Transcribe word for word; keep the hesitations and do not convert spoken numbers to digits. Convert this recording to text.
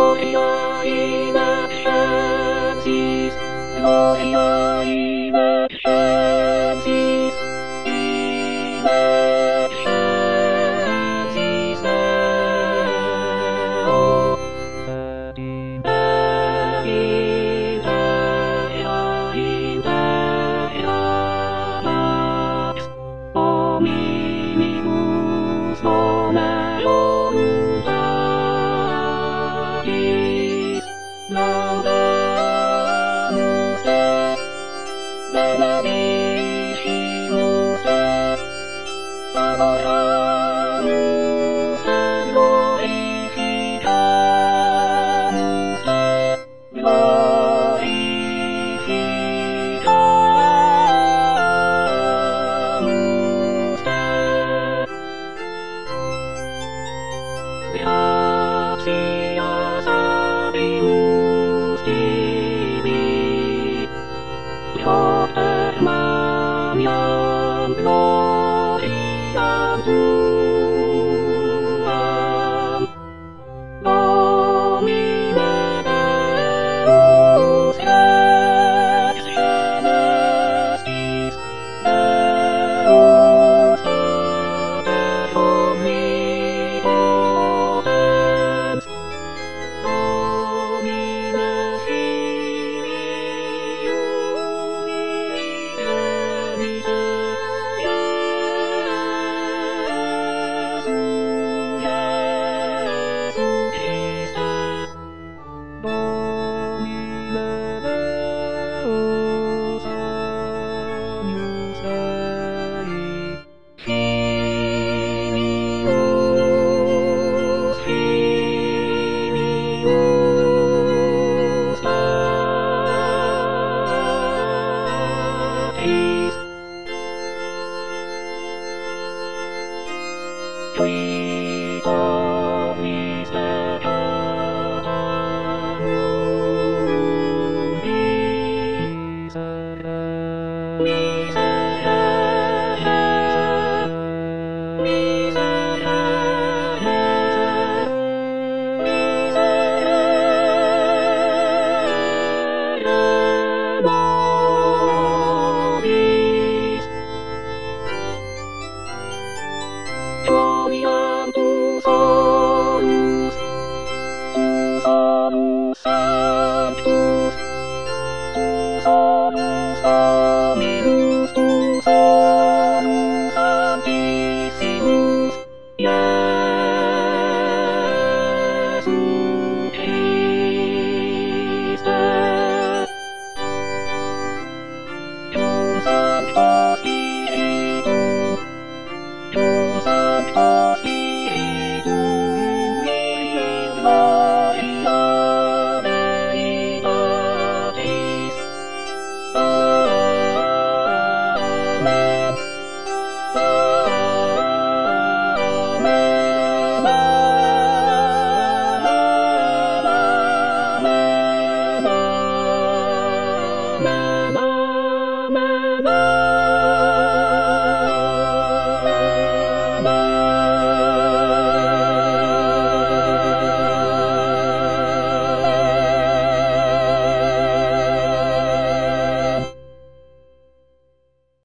Gloria in excelsis, Gloria in excelsis, in excelsis Deo. Et in Dea, in Dea Pax, Hominibus bonae voluntatis, laudamus Te, benedicimus Te, adoramus Te, glorificamus Te, glorificamus Te. Gratias habemus tibi, Pater Maniam gloriam tuam, Domine Deus ex celestis, Deus Pater omnipotens, Domine Filius Unigenitus, Iesu Christe, Domine Deus agnus Dei, Filius, Filius Patris, qui Donis peccata mundi, miserere, miserere, miserere nobis. Gloriam tu solus, tu solus